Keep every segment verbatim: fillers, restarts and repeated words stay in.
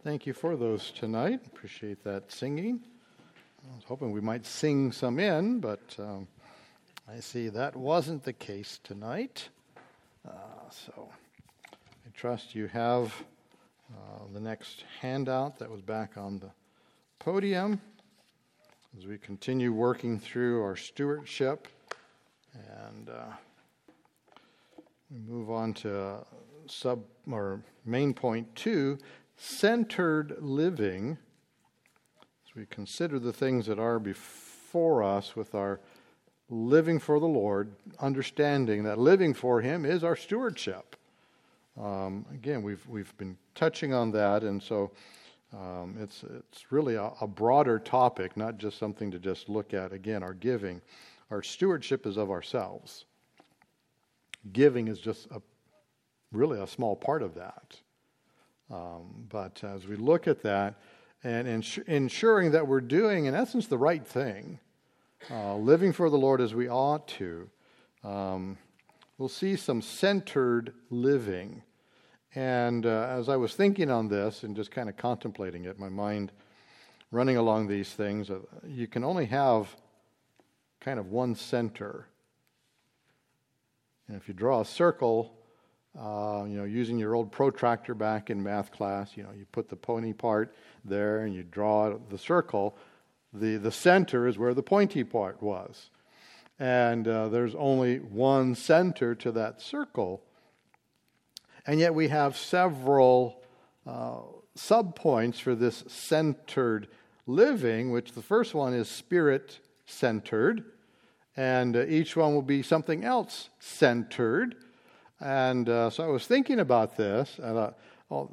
Thank you for those tonight. Appreciate that singing. I was hoping we might sing some in, but um, I see that wasn't the case tonight. Uh, so I trust you have uh, the next handout that was back on the podium as we continue working through our stewardship. And uh, we move on to sub or main point two, centered living. As we consider the things that are before us with our living for the Lord, understanding that living for Him is our stewardship. Um, again, we've we've been touching on that, and so um, it's it's really a, a broader topic, not just something to just look at. Again, our giving, our stewardship is of ourselves. Giving is just a really a small part of that. Um, but as we look at that and ins- ensuring that we're doing, in essence, the right thing, uh, living for the Lord as we ought to, um, we'll see some centered living. And uh, as I was thinking on this and just kind of contemplating it, my mind running along these things, uh, you can only have kind of one center. And if you draw a circle, Uh, you know, using your old protractor back in math class, you know, you put the pointy part there and you draw the circle. The, the center is where the pointy part was. And uh, there's only one center to that circle. And yet we have several uh, subpoints for this centered living, which the first one is spirit-centered. And uh, each one will be something else centered. And uh, so I was thinking about this, and I thought, oh,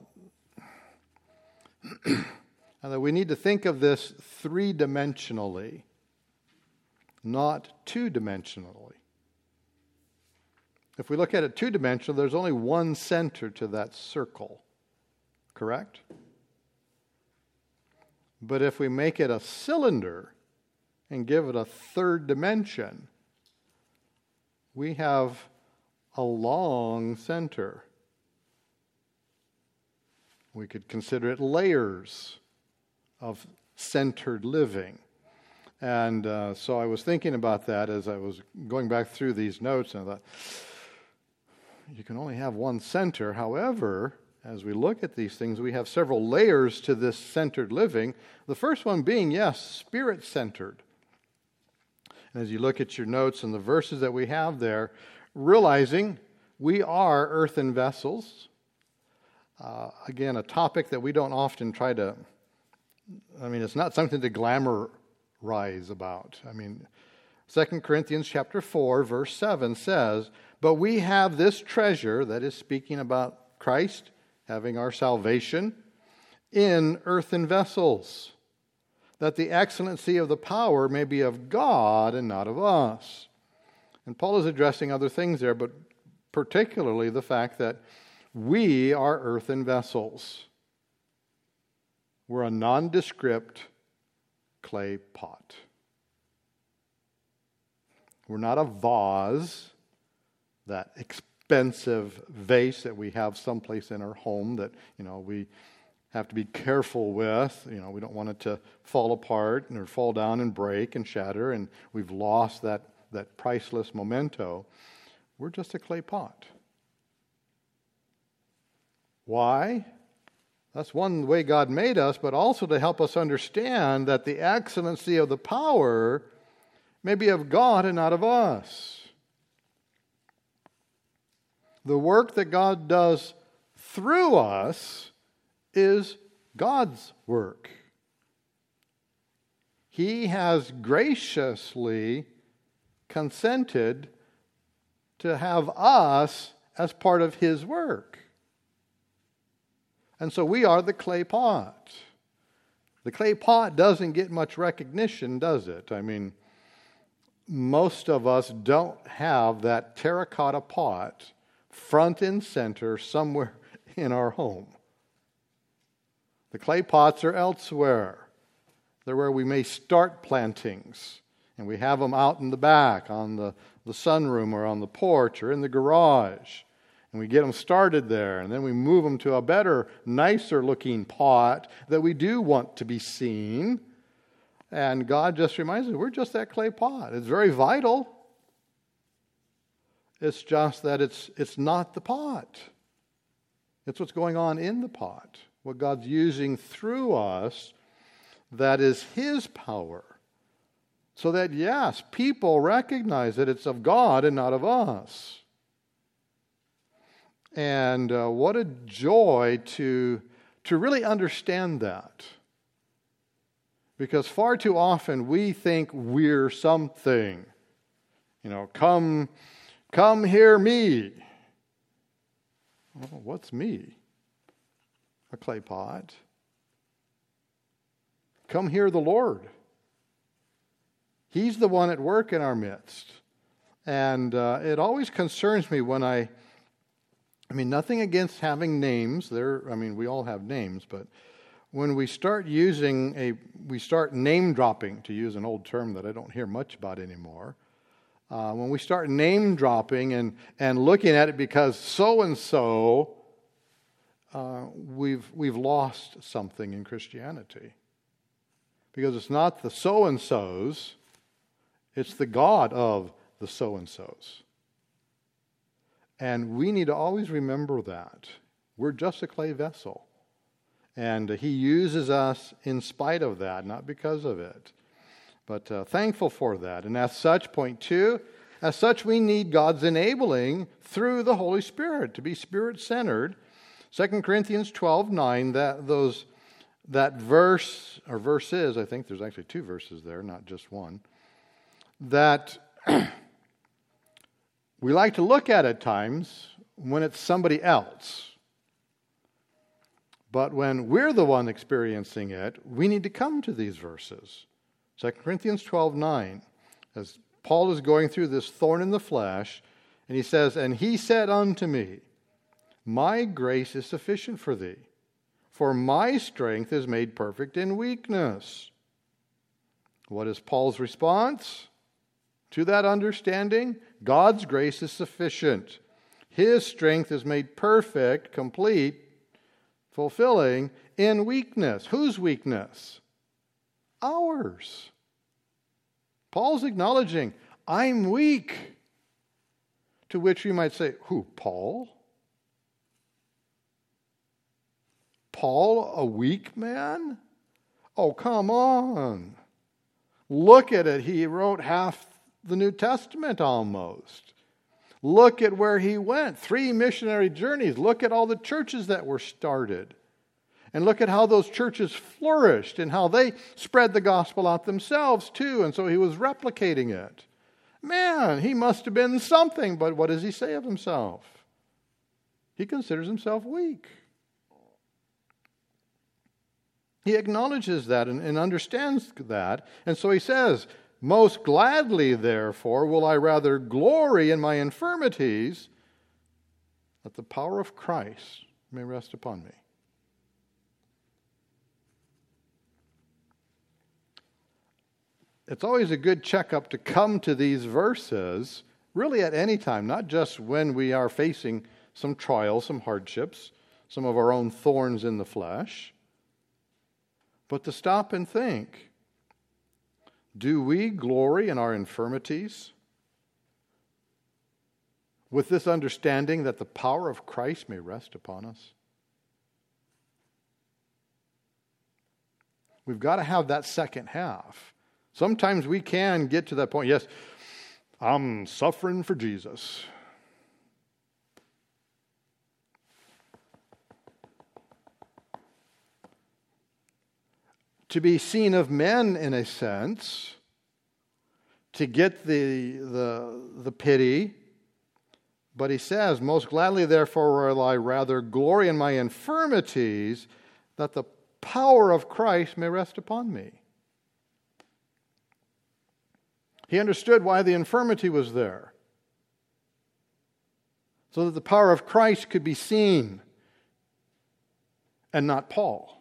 and that we need to think of this three-dimensionally, not two-dimensionally. If we look at it two-dimensional, there's only one center to that circle, correct? But if we make it a cylinder and give it a third dimension, we have a long center. We could consider it layers of centered living. And uh, so I was thinking about that as I was going back through these notes, and I thought, you can only have one center. However, as we look at these things, we have several layers to this centered living. The first one being, yes, spirit-centered. And as you look at your notes and the verses that we have there, realizing we are earthen vessels. Uh, again, a topic that we don't often try to, I mean, it's not something to glamorize about. I mean, Second Corinthians chapter four, verse seven says, "But we have this treasure," that is speaking about Christ having our salvation, "in earthen vessels, that the excellency of the power may be of God and not of us." And Paul is addressing other things there, but particularly the fact that we are earthen vessels. We're a nondescript clay pot. We're not a vase, that expensive vase that we have someplace in our home that, you know, we have to be careful with. You know, we don't want it to fall apart or fall down and break and shatter, and we've lost that that priceless memento. We're just a clay pot. Why? That's one way God made us, but also to help us understand that the excellency of the power may be of God and not of us. The work that God does through us is God's work. He has graciously consented to have us as part of His work. And so we are the clay pot. The clay pot doesn't get much recognition, does it? I mean, most of us don't have that terracotta pot front and center somewhere in our home. The clay pots are elsewhere. They're where we may start plantings. And we have them out in the back, on the, the sunroom or on the porch or in the garage. And we get them started there, and then we move them to a better, nicer looking pot that we do want to be seen. And God just reminds us, we're just that clay pot. It's very vital. It's just that it's it's not the pot. It's what's going on in the pot. What God's using through us that is His power. So that, yes, people recognize that it's of God and not of us. And uh, what a joy to, to really understand that. Because far too often we think we're something. You know, come, come hear me. Well, what's me? A clay pot. Come hear the Lord. He's the one at work in our midst. And uh, it always concerns me when I I mean, nothing against having names. There, I mean, we all have names, but when we start using a, we start name dropping, to use an old term that I don't hear much about anymore. Uh, when we start name dropping and and looking at it because so and so, we've we've lost something in Christianity, because it's not the so and so's, it's the God of the so and so's. And we need to always remember that. We're just a clay vessel. And He uses us in spite of that, not because of it. But uh, thankful for that. And as such, point two, as such we need God's enabling through the Holy Spirit to be Spirit-centered. Second Corinthians twelve nine, that, those, that verse, or verses, I think there's actually two verses there, not just one, that we like to look at at times when it's somebody else. But when we're the one experiencing it, we need to come to these verses. Second Corinthians twelve nine, as Paul is going through this thorn in the flesh, and he says, "And he said unto me, My grace is sufficient for thee, for my strength is made perfect in weakness." What is Paul's response to that understanding? God's grace is sufficient. His strength is made perfect, complete, fulfilling in weakness. Whose weakness? Ours. Paul's acknowledging, I'm weak. To which we might say, who, Paul? Paul, a weak man? Oh, come on. Look at it. He wrote half the New Testament almost. Look at where he went. Three missionary journeys. Look at all the churches that were started. And look at how those churches flourished and how they spread the gospel out themselves too. And so he was replicating it. Man, he must have been something. But what does he say of himself? He considers himself weak. He acknowledges that and, and understands that. And so he says, most gladly, therefore, will I rather glory in my infirmities, that the power of Christ may rest upon me. It's always a good checkup to come to these verses, really at any time, not just when we are facing some trials, some hardships, some of our own thorns in the flesh, but to stop and think, do we glory in our infirmities with this understanding that the power of Christ may rest upon us? We've got to have that second half. Sometimes we can get to that point, yes, I'm suffering for Jesus. To be seen of men, in a sense, to get the, the, the pity. But he says, most gladly, therefore, will I rather glory in my infirmities, that the power of Christ may rest upon me. He understood why the infirmity was there, so that the power of Christ could be seen, and not Paul.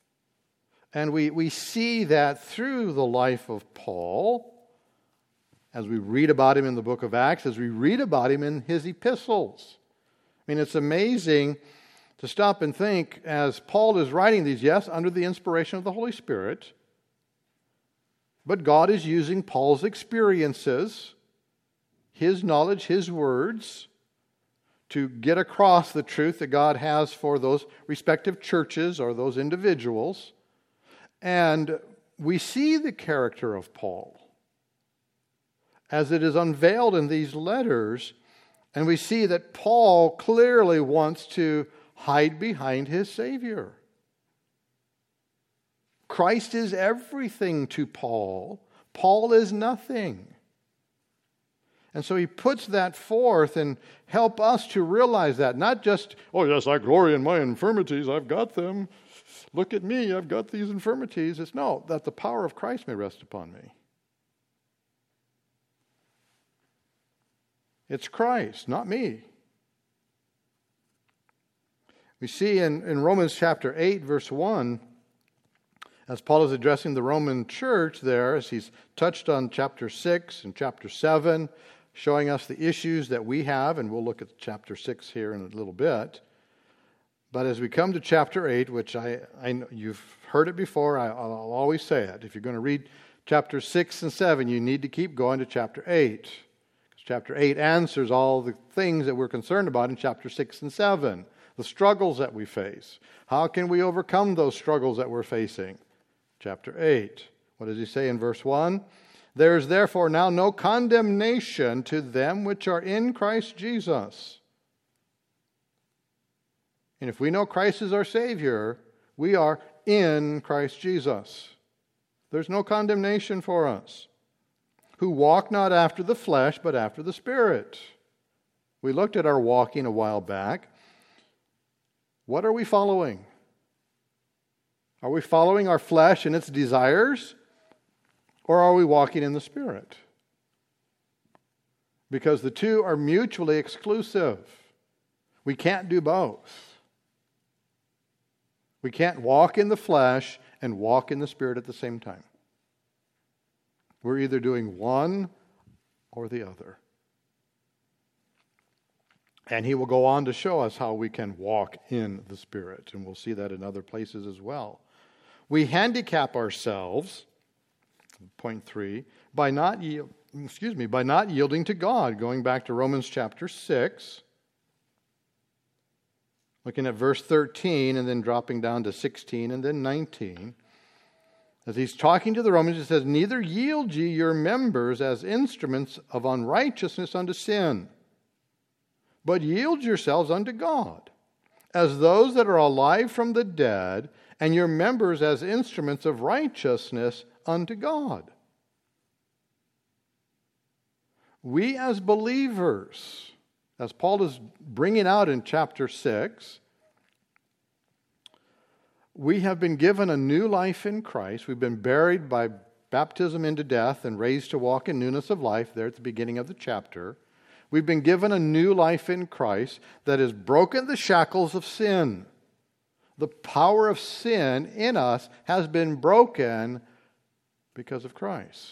And we, we see that through the life of Paul. as we read about him in the book of Acts, as we read about him in his epistles. I mean, it's amazing to stop and think as Paul is writing these, yes, under the inspiration of the Holy Spirit, but God is using Paul's experiences, his knowledge, his words, to get across the truth that God has for those respective churches or those individuals. And we see the character of Paul as it is unveiled in these letters, and we see that Paul clearly wants to hide behind his Savior. Christ is everything to Paul. Paul is nothing. And so he puts that forth and help us to realize that. Not just, oh yes, I glory in my infirmities, I've got them. Look at me, I've got these infirmities. It's no, that the power of Christ may rest upon me. It's Christ, not me. We see in, in Romans chapter eight, verse one, as Paul is addressing the Roman church there, as he's touched on chapter six and chapter seven, showing us the issues that we have, and we'll look at chapter six here in a little bit. But as we come to chapter eight, which I, I know you've heard it before, I, I'll always say it. If you're going to read chapter six and seven, you need to keep going to chapter eight. Because chapter eight answers all the things that we're concerned about in chapter six and seven. The struggles that we face. How can we overcome those struggles that we're facing? Chapter eight. What does he say in verse one? There is therefore now no condemnation to them which are in Christ Jesus. And if we know Christ is our Savior, we are in Christ Jesus. There's no condemnation for us. Who walk not after the flesh, but after the Spirit. We looked at our walking a while back. What are we following? Are we following our flesh and its desires? Or are we walking in the Spirit? Because the two are mutually exclusive. We can't do both. We can't walk in the flesh and walk in the Spirit at the same time. We're either doing one or the other. And he will go on to show us how we can walk in the Spirit. And we'll see that in other places as well. We handicap ourselves, point three, by not yield, excuse me, by not yielding to God. Going back to Romans chapter six, looking at verse thirteen and then dropping down to sixteen and then nineteen. As he's talking to the Romans, he says, neither yield ye your members as instruments of unrighteousness unto sin, but yield yourselves unto God, as those that are alive from the dead, and your members as instruments of righteousness unto God. We as believers, as Paul is bringing out in chapter six, we have been given a new life in Christ. We've been buried by baptism into death and raised to walk in newness of life there at the beginning of the chapter. We've been given a new life in Christ that has broken the shackles of sin. The power of sin in us has been broken because of Christ.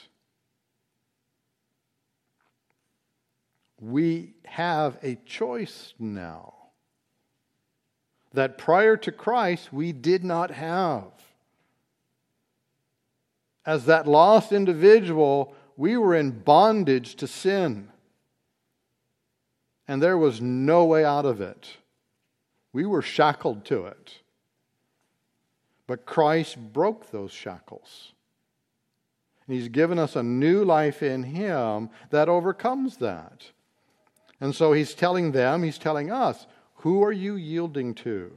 We have a choice now that prior to Christ we did not have. As that lost individual, we were in bondage to sin. And there was no way out of it. We were shackled to it. But Christ broke those shackles. And He's given us a new life in Him that overcomes that. And so He's telling them, He's telling us, who are you yielding to?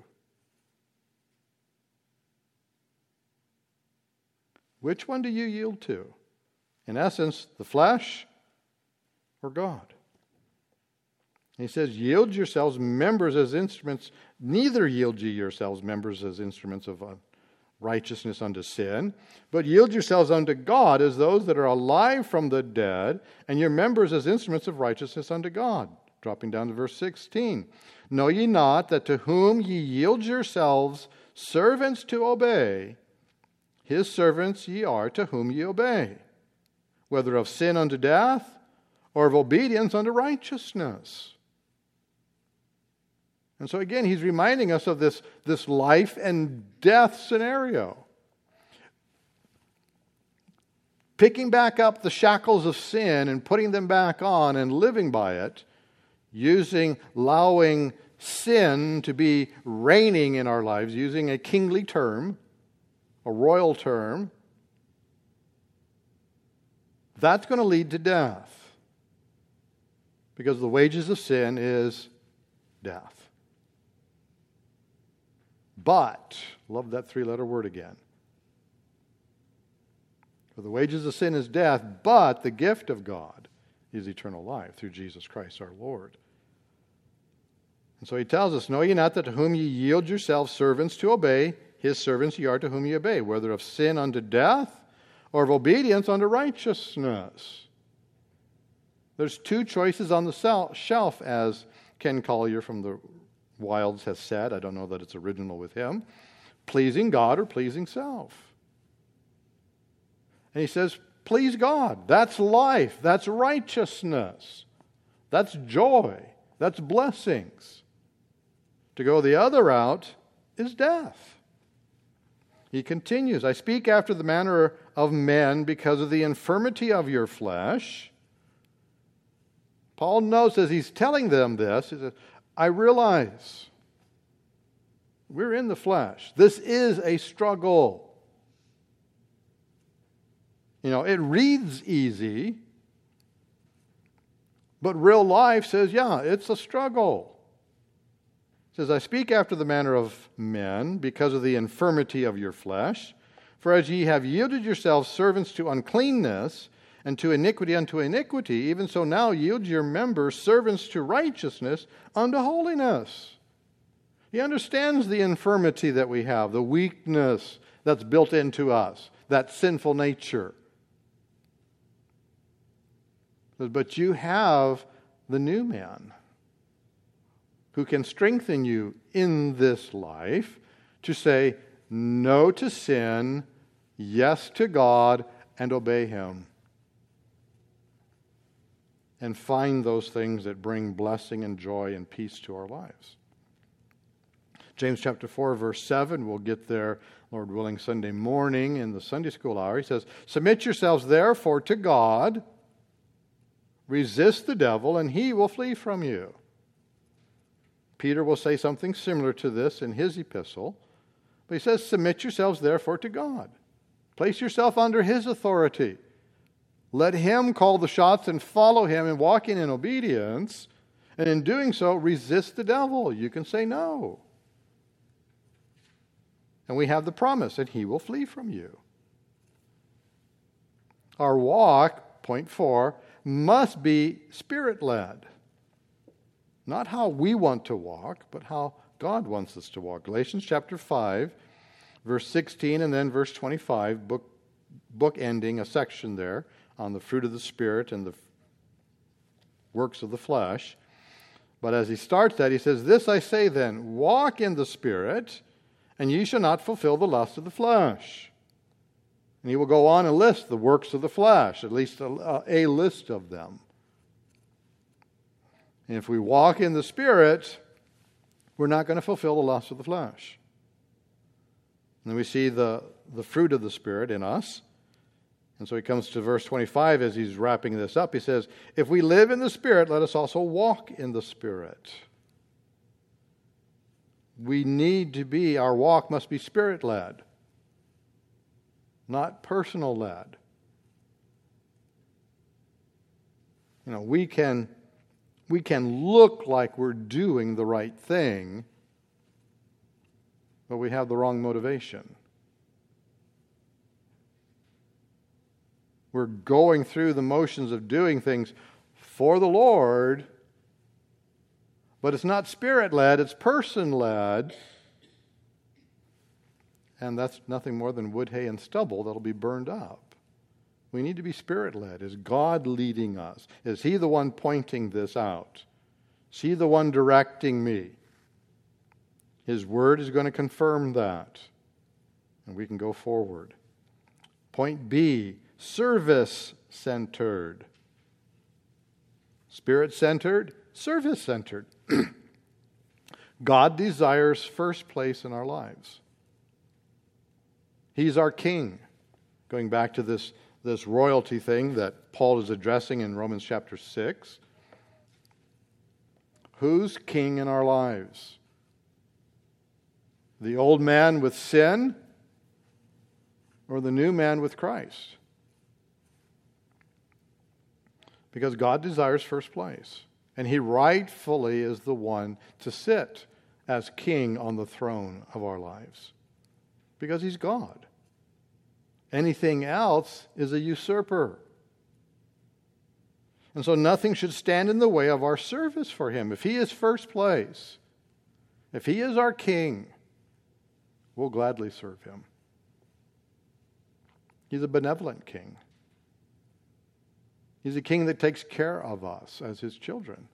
Which one do you yield to? In essence, the flesh or God? He says, yield yourselves members as instruments, neither yield ye yourselves members as instruments of righteousness unto sin, but yield yourselves unto God as those that are alive from the dead, and your members as instruments of righteousness unto God. Dropping down to verse sixteen. Know ye not that to whom ye yield yourselves servants to obey, his servants ye are to whom ye obey, whether of sin unto death, or of obedience unto righteousness. And so again, he's reminding us of this, this life and death scenario. Picking back up the shackles of sin and putting them back on and living by it, using, allowing sin to be reigning in our lives, using a kingly term, a royal term, that's going to lead to death. Because the wages of sin is death. But, love that three-letter word again. For the wages of sin is death, but the gift of God is eternal life through Jesus Christ our Lord. And so he tells us, know ye not that to whom ye yield yourselves servants to obey, his servants ye are to whom ye obey, whether of sin unto death or of obedience unto righteousness. There's two choices on the shelf, as Ken Collier from the Wilds has said. I don't know that it's original with him. Pleasing God or pleasing self. And he says, please God. That's life. That's righteousness. That's joy. That's blessings. To go the other route is death. He continues, I speak after the manner of men because of the infirmity of your flesh. Paul knows as he's telling them this, he says, I realize we're in the flesh. This is a struggle. You know, it reads easy, but real life says, yeah, it's a struggle. It says, I speak after the manner of men because of the infirmity of your flesh. For as ye have yielded yourselves servants to uncleanness, and to iniquity unto iniquity, even so now yield your members servants to righteousness unto holiness. He understands the infirmity that we have, the weakness that's built into us, that sinful nature. But you have the new man who can strengthen you in this life to say no to sin, yes to God, and obey Him. And find those things that bring blessing and joy and peace to our lives. James chapter four, verse seven, we'll get there, Lord willing, Sunday morning in the Sunday school hour. He says, submit yourselves therefore to God, resist the devil, and he will flee from you. Peter will say something similar to this in his epistle. But he says, submit yourselves therefore to God. Place yourself under his authority. Let him call the shots and follow him and walk in obedience. And in doing so, resist the devil. You can say no. And we have the promise that he will flee from you. Our walk, point four, must be Spirit-led. Not how we want to walk, but how God wants us to walk. Galatians chapter five, verse sixteen, and then verse twenty-five, book, book ending a section there on the fruit of the Spirit and the works of the flesh. But as he starts that, he says, this I say then, walk in the Spirit, and ye shall not fulfill the lust of the flesh. And he will go on and list the works of the flesh, at least a, a list of them. And if we walk in the Spirit, we're not going to fulfill the lust of the flesh. And then we see the, the fruit of the Spirit in us. And so he comes to verse twenty-five as he's wrapping this up. He says, if we live in the Spirit, let us also walk in the Spirit. We need to be, our walk must be Spirit-led, not personal-led. You know, we can, we can look like we're doing the right thing, but we have the wrong motivation. We're going through the motions of doing things for the Lord, but it's not Spirit-led, it's person-led. And that's nothing more than wood, hay, and stubble that'll be burned up. We need to be Spirit-led. Is God leading us? Is He the one pointing this out? Is He the one directing me? His Word is going to confirm that. And we can go forward. Point B, service-centered. Spirit-centered, service-centered. God desires first place in our lives. He's our king. Going back to this, this royalty thing that Paul is addressing in Romans chapter six. Who's king in our lives? The old man with sin or the new man with Christ? Because God desires first place. And He rightfully is the one to sit as king on the throne of our lives. Because He's God. Anything else is a usurper. And so nothing should stand in the way of our service for Him. If He is first place, if He is our king, we'll gladly serve Him. He's a benevolent king. He's a king that takes care of us as His children.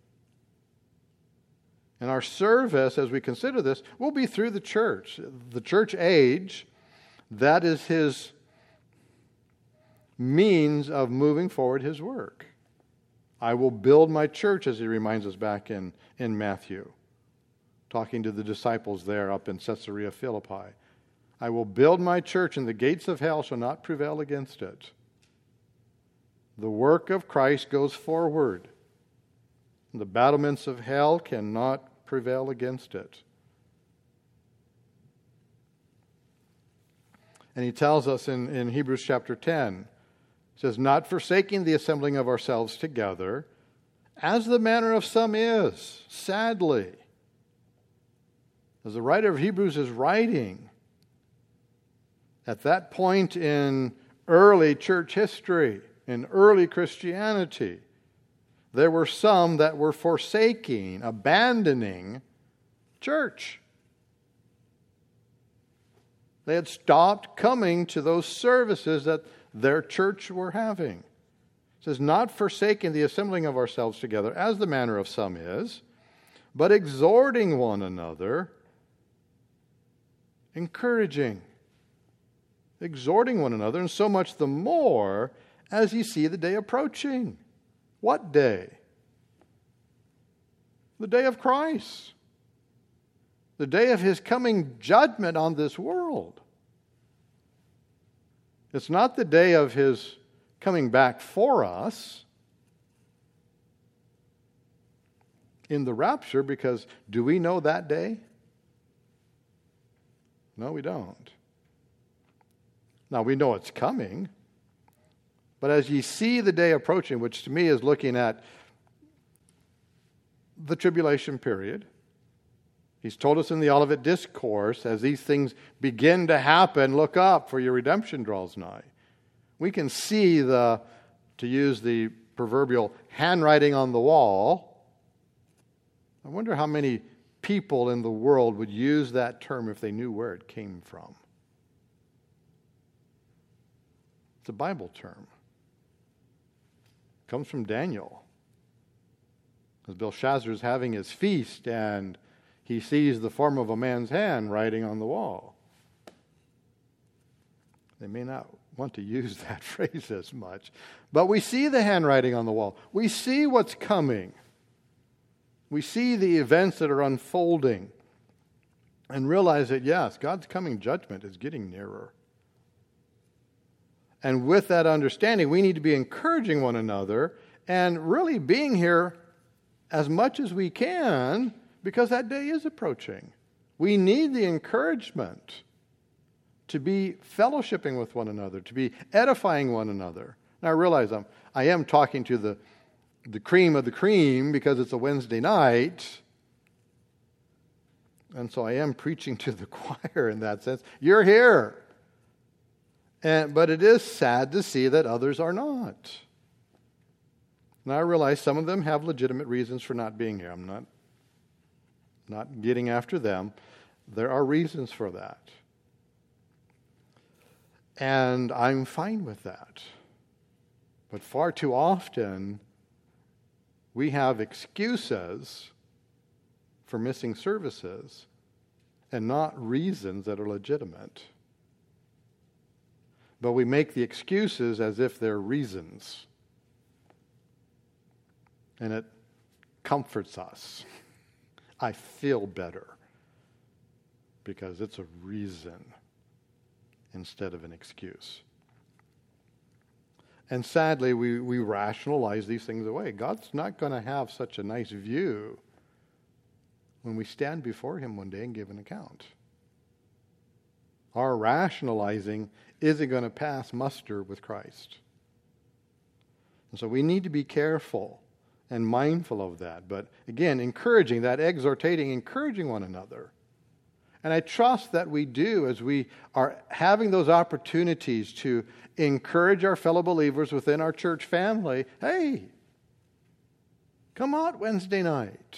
And our service, as we consider this, will be through the church. The church age, that is His means of moving forward His work. I will build my church, as He reminds us back in, in Matthew, talking to the disciples there up in Caesarea Philippi. I will build my church, and the gates of hell shall not prevail against it. The work of Christ goes forward. The battlements of hell cannot prevail against it. And he tells us in, in Hebrews chapter ten, he says, not forsaking the assembling of ourselves together, as the manner of some is, sadly. As the writer of Hebrews is writing, at that point in early church history, in early Christianity, there were some that were forsaking, abandoning church. They had stopped coming to those services that their church were having. It says, not forsaking the assembling of ourselves together, as the manner of some is, but exhorting one another, encouraging, exhorting one another, and so much the more as ye see the day approaching. What day? The day of Christ. The day of His coming judgment on this world. It's not the day of His coming back for us in the rapture, because do we know that day? No, we don't. Now, we know it's coming. But as ye see the day approaching, which to me is looking at the tribulation period, He's told us in the Olivet Discourse, as these things begin to happen, look up, for your redemption draws nigh. We can see the, to use the proverbial handwriting on the wall. I wonder how many people in the world would use that term if they knew where it came from. It's a Bible term. It comes from Daniel. As Belshazzar is having his feast and he sees the form of a man's hand writing on the wall. They may not want to use that phrase as much, but we see the handwriting on the wall. We see what's coming. We see the events that are unfolding and realize that, yes, God's coming judgment is getting nearer. And with that understanding, we need to be encouraging one another and really being here as much as we can, because that day is approaching. We need the encouragement to be fellowshipping with one another, to be edifying one another. Now I realize I'm, I am talking to the, the cream of the cream because it's a Wednesday night. And so I am preaching to the choir in that sense. You're here. And, but it is sad to see that others are not. Now I realize some of them have legitimate reasons for not being here. I'm not, not getting after them. There are reasons for that. And I'm fine with that. But far too often, we have excuses for missing services and not reasons that are legitimate. But we make the excuses as if they're reasons. And it comforts us. I feel better because it's a reason instead of an excuse. And sadly, we, we rationalize these things away. God's not going to have such a nice view when we stand before Him one day and give an account. Our rationalizing isn't going to pass muster with Christ. And so we need to be careful and mindful of that. But again, encouraging, that exhortating, encouraging one another. And I trust that we do as we are having those opportunities to encourage our fellow believers within our church family. Hey, come out Wednesday night.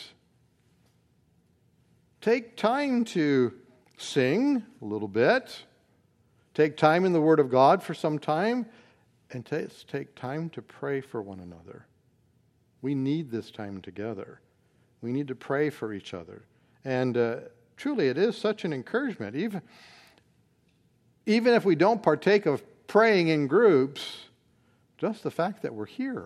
Take time to sing a little bit. Take time in the Word of God for some time. And t- take time to pray for one another. We need this time together. We need to pray for each other. And uh, truly, it is such an encouragement. Even, even if we don't partake of praying in groups, just the fact that we're here.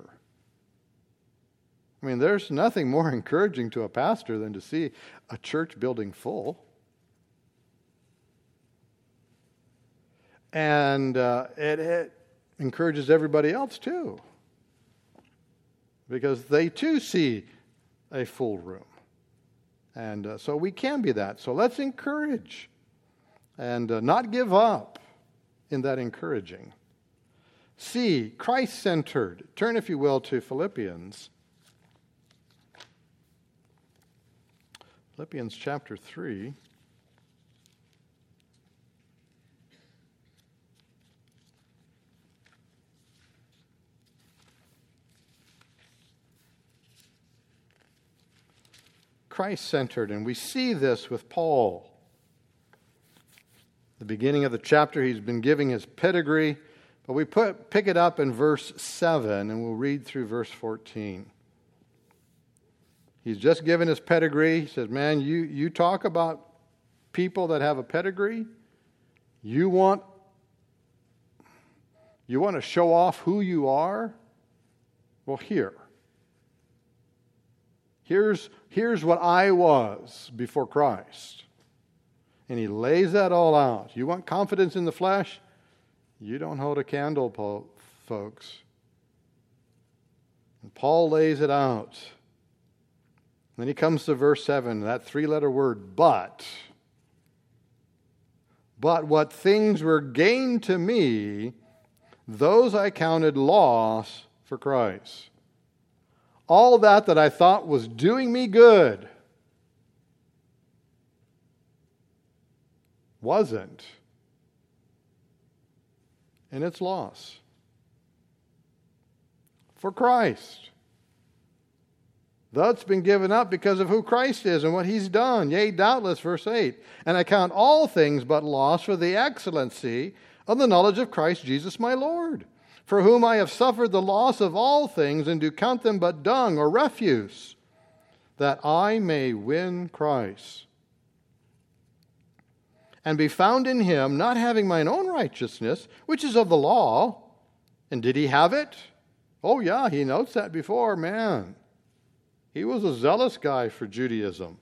I mean, there's nothing more encouraging to a pastor than to see a church building full. And uh, it, it encourages everybody else too. Because they too see a full room. And uh, so we can be that. So let's encourage and uh, not give up in that encouraging. C, Christ-centered. Turn, if you will, to Philippians. Philippians chapter three. Christ-centered, and we see this with Paul. The beginning of the chapter, he's been giving his pedigree, but we put pick it up in verse seven, and we'll read through verse fourteen. He's just given his pedigree. He says, man, you, you talk about people that have a pedigree. You want, you want to show off who you are? Well, here. Here's, here's what I was before Christ. And he lays that all out. You want confidence in the flesh? You don't hold a candle, folks. And Paul lays it out. Then he comes to verse seven, that three-letter word, but. But what things were gained to me, those I counted loss for Christ. All that that I thought was doing me good wasn't. And it's loss. For Christ. That's been given up because of who Christ is and what He's done. Yea, doubtless, verse eight. And I count all things but loss for the excellency of the knowledge of Christ Jesus my Lord, for whom I have suffered the loss of all things, and do count them but dung or refuse, that I may win Christ, and be found in Him, not having mine own righteousness, which is of the law. And did he have it? Oh yeah, he notes that before, man. He was a zealous guy for Judaism.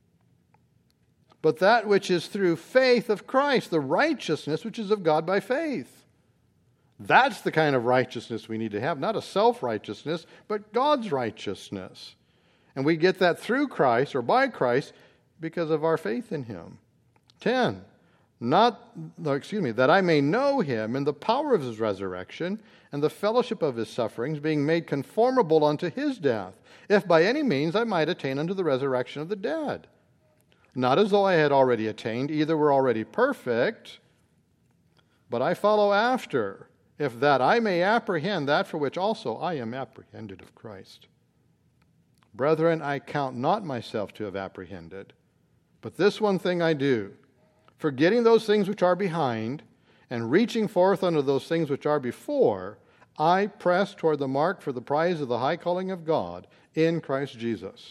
But that which is through faith of Christ, the righteousness which is of God by faith. That's the kind of righteousness we need to have. Not a self-righteousness, but God's righteousness. And we get that through Christ or by Christ because of our faith in Him. Ten, not, no, excuse me, that I may know Him in the power of His resurrection and the fellowship of His sufferings, being made conformable unto His death, if by any means I might attain unto the resurrection of the dead. Not as though I had already attained, either were already perfect, but I follow after, if that I may apprehend that for which also I am apprehended of Christ. Brethren, I count not myself to have apprehended, but this one thing I do, forgetting those things which are behind, and reaching forth unto those things which are before, I press toward the mark for the prize of the high calling of God in Christ Jesus.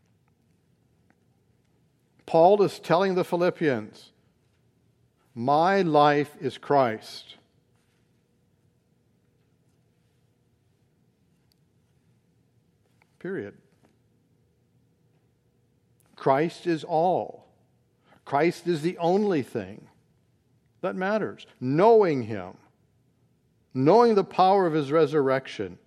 Paul is telling the Philippians, my life is Christ. Period. Christ is all. Christ is the only thing that matters. Knowing Him, knowing the power of His resurrection.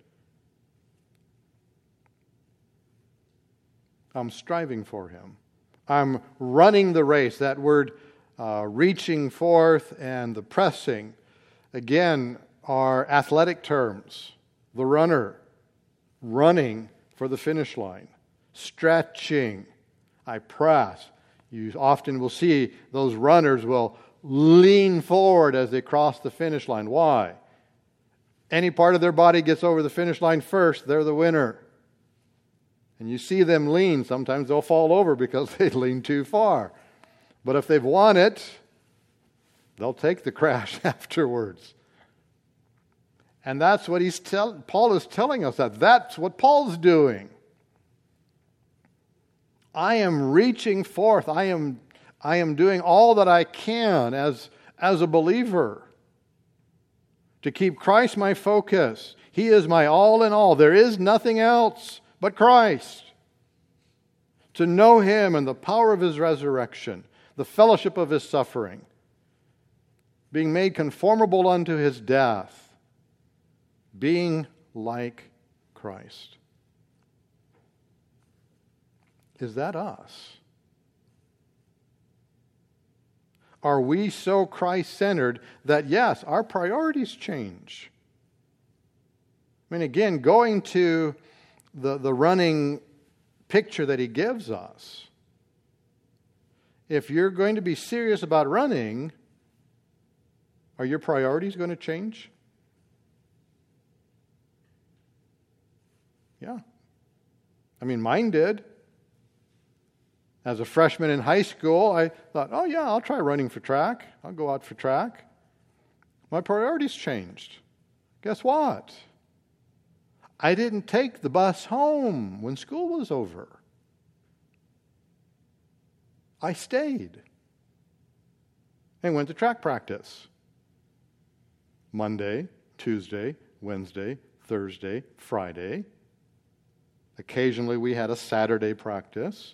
I'm striving for Him. I'm running the race. That word uh, reaching forth and the pressing, again, are athletic terms. The runner running for the finish line. Stretching. I press. You often will see those runners will lean forward as they cross the finish line. Why? Any part of their body gets over the finish line first, they're the winner. And you see them lean. Sometimes they'll fall over because they lean too far. But if they've won it, they'll take the crash afterwards. And that's what he's tell, Paul is telling us that. That's what Paul's doing. I am reaching forth. I am, I am doing all that I can as, as a believer to keep Christ my focus. He is my all in all. There is nothing else but Christ. To know Him and the power of His resurrection, the fellowship of His suffering, being made conformable unto His death, being like Christ. Is that us? Are we so Christ-centered that, yes, our priorities change? I mean, again, going to the, the running picture that he gives us, if you're going to be serious about running, are your priorities going to change? Yeah. I mean, mine did. As a freshman in high school, I thought, oh yeah, I'll try running for track. I'll go out for track. My priorities changed. Guess what? I didn't take the bus home when school was over. I stayed and went to track practice. Monday, Tuesday, Wednesday, Thursday, Friday. Occasionally we had a Saturday practice.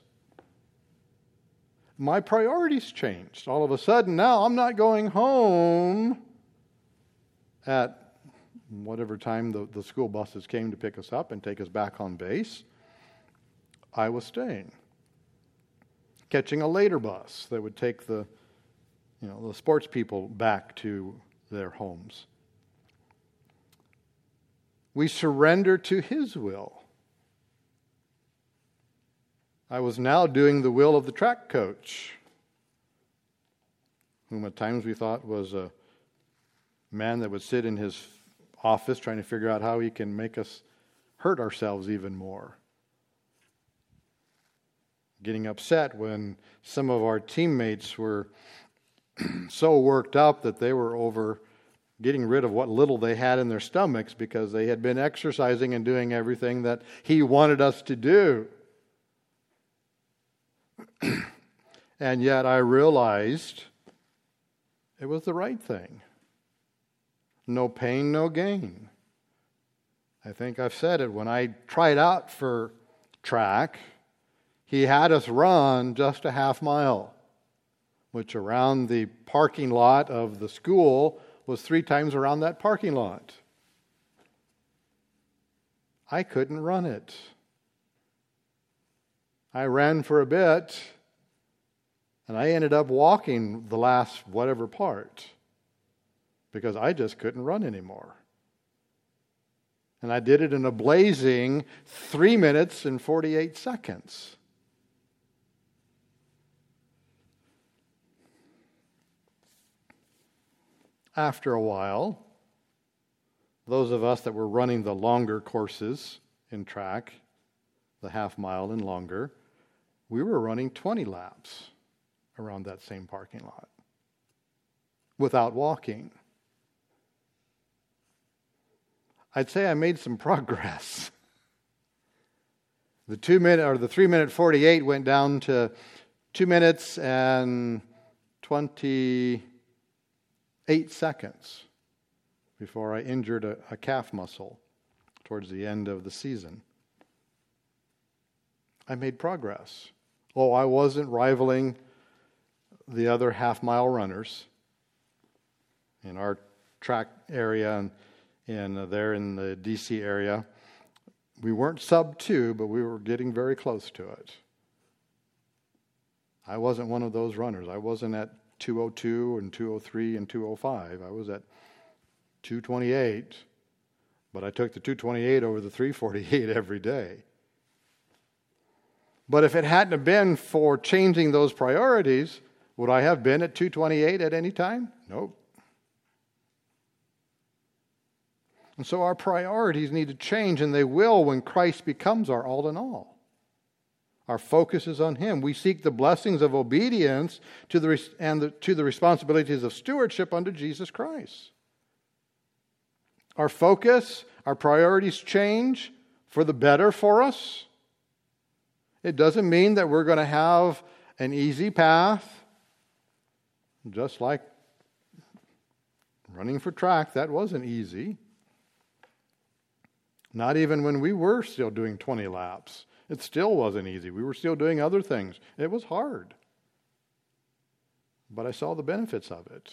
My priorities changed. All of a sudden, now I'm not going home at whatever time the, the school buses came to pick us up and take us back on base. I was staying. Catching a later bus that would take the, you know, the sports people back to their homes. We surrender to His will. I was now doing the will of the track coach, whom at times we thought was a man that would sit in his office trying to figure out how he can make us hurt ourselves even more. Getting upset when some of our teammates were so worked up that they were over getting rid of what little they had in their stomachs because they had been exercising and doing everything that he wanted us to do. And yet I realized it was the right thing. No pain, no gain. I think I've said it. When I tried out for track, he had us run just a half mile, which around the parking lot of the school was three times around that parking lot. I couldn't run it. I ran for a bit, and I ended up walking the last whatever part because I just couldn't run anymore. And I did it in a blazing three minutes and forty-eight seconds. After a while, those of us that were running the longer courses in track, the half mile and longer, we were running twenty laps around that same parking lot without walking. I'd say I made some progress. The two minute or the three minute forty-eight went down to two minutes and twenty-eight seconds before I injured a, a calf muscle towards the end of the season. I made progress. Oh, I wasn't rivaling the other half-mile runners in our track area and, and uh, there in the D C area. We weren't sub two, but we were getting very close to it. I wasn't one of those runners. I wasn't at two oh two and two oh three and two oh five. I was at two twenty-eight, but I took the two twenty-eight over the three forty-eight every day. But if it hadn't have been for changing those priorities, would I have been at two twenty-eight at any time? Nope. And so our priorities need to change, and they will when Christ becomes our all in all. Our focus is on Him. We seek the blessings of obedience to the and the, to the responsibilities of stewardship under Jesus Christ. Our focus, our priorities change for the better for us. It doesn't mean that we're going to have an easy path, just like running for track. That wasn't easy. Not even when we were still doing twenty laps. It still wasn't easy. We were still doing other things. It was hard. But I saw the benefits of it.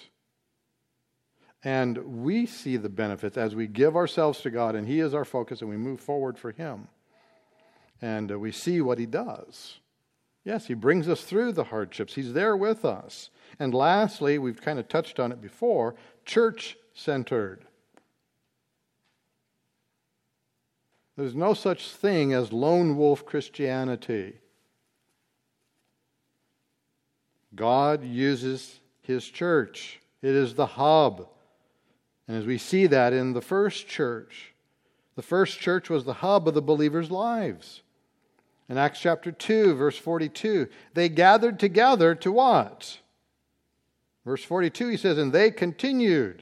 And we see the benefits as we give ourselves to God, and He is our focus, and we move forward for Him. And uh, we see what He does. Yes, He brings us through the hardships. He's there with us. And lastly, we've kind of touched on it before, church-centered. There's no such thing as lone wolf Christianity. God uses His church. It is the hub. And as we see that in the first church, the first church was the hub of the believers' lives. In Acts chapter two, verse forty-two, they gathered together to what? Verse forty-two, he says, and they continued.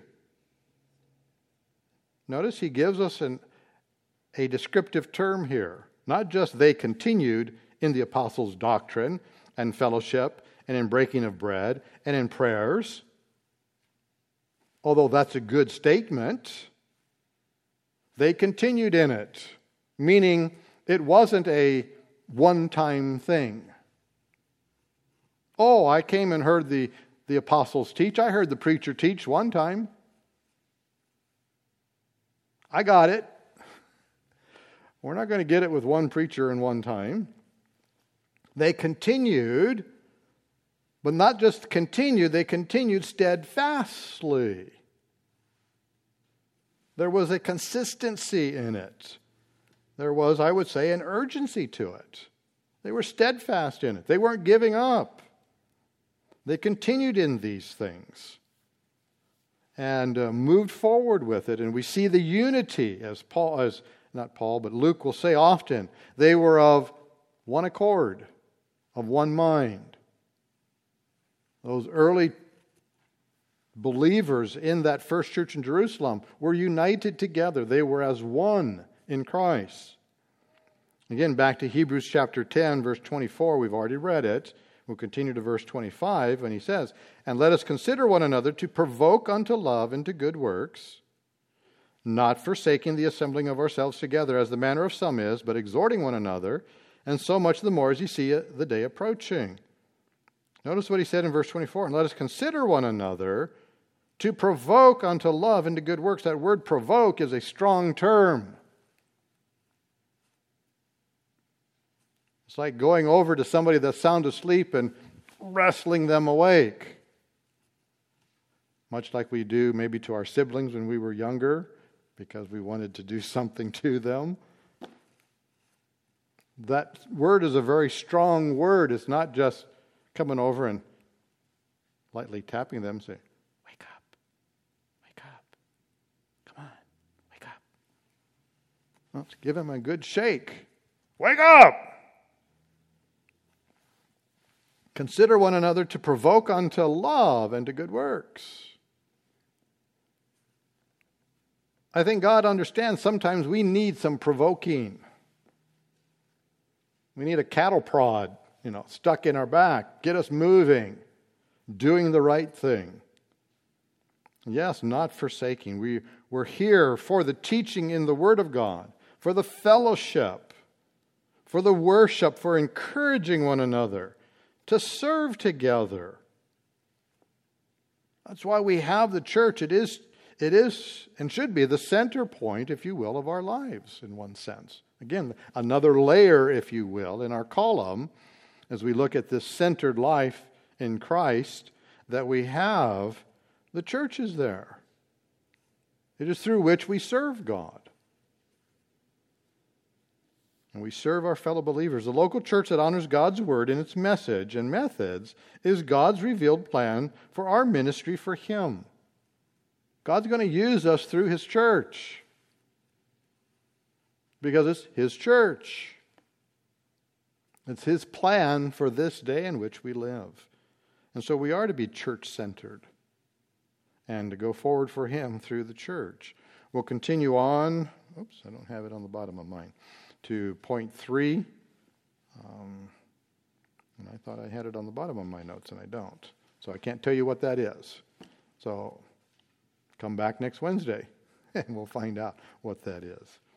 Notice he gives us an a descriptive term here. Not just they continued in the apostles' doctrine and fellowship and in breaking of bread and in prayers, although that's a good statement. They continued in it, meaning it wasn't a one-time thing. Oh, I came and heard the, the apostles teach. I heard the preacher teach one time. I got it. We're not going to get it with one preacher in one time. They continued, but not just continued, they continued steadfastly. There was a consistency in it. There was, I would say, an urgency to it. They were steadfast in it. They weren't giving up. They continued in these things and uh, moved forward with it. And we see the unity, as Paul, as not Paul, but Luke will say often, they were of one accord, of one mind. Those early believers in that first church in Jerusalem were united together. They were as one in Christ. Again, back to Hebrews chapter ten, verse twenty-four, we've already read it. We'll continue to verse twenty-five, when he says, and let us consider one another to provoke unto love and to good works, not forsaking the assembling of ourselves together, as the manner of some is, but exhorting one another, and so much the more as you see the day approaching. Notice what he said in verse twenty-four, and let us consider one another to provoke unto love and to good works. That word provoke is a strong term. It's like going over to somebody that's sound asleep and wrestling them awake. Much like we do maybe to our siblings when we were younger, because we wanted to do something to them. That word is a very strong word. It's not just coming over and lightly tapping them and saying, wake up, wake up, come on, wake up. Let's give them a good shake. Wake up! Consider one another to provoke unto love and to good works. I think God understands sometimes we need some provoking. We need a cattle prod, you know, stuck in our back, get us moving, doing the right thing. Yes, not forsaking. We, we're here for the teaching in the Word of God, for the fellowship, for the worship, for encouraging one another, to serve together. That's why we have the church. It is, it is and should be the center point, if you will, of our lives in one sense. Again, another layer, if you will, in our column as we look at this centered life in Christ, that we have the church is there. It is through which we serve God. And we serve our fellow believers. The local church that honors God's word in its message and methods is God's revealed plan for our ministry for Him. God's going to use us through His church because it's His church. It's His plan for this day in which we live. And so we are to be church-centered and to go forward for Him through the church. We'll continue on. Oops, I don't have it on the bottom of mine. To point three. Um, and I thought I had it on the bottom of my notes, and I don't. So I can't tell you what that is. So come back next Wednesday, and we'll find out what that is.